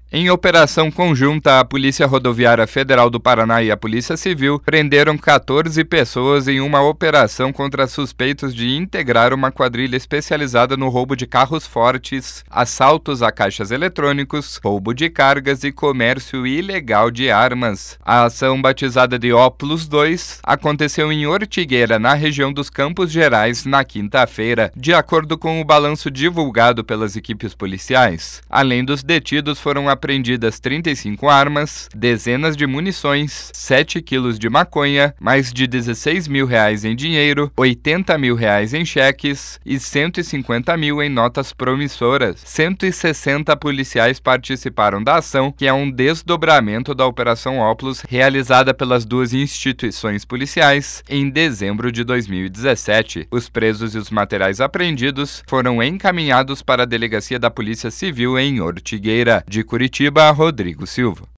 Em operação conjunta, a Polícia Rodoviária Federal do Paraná e a Polícia Civil prenderam 14 pessoas em uma operação contra suspeitos de integrar uma quadrilha especializada no roubo de carros fortes, assaltos a caixas eletrônicos, roubo de cargas e comércio ilegal de armas. A ação, batizada de O+2, aconteceu em Ortigueira, na região dos Campos Gerais, na quinta-feira, de acordo com o balanço divulgado pelas equipes policiais. Além dos detidos, foram apreendidas 35 armas, dezenas de munições, 7 quilos de maconha, mais de R$16 mil em dinheiro, R$80 mil em cheques e R$150 mil em notas promissoras. 160 policiais participaram da ação, que é um desdobramento da Operação Óculos, realizada pelas duas instituições policiais em dezembro de 2017. Os presos e os materiais apreendidos foram encaminhados para a Delegacia da Polícia Civil em Ortigueira. De Curitiba, Rodrigo Silva.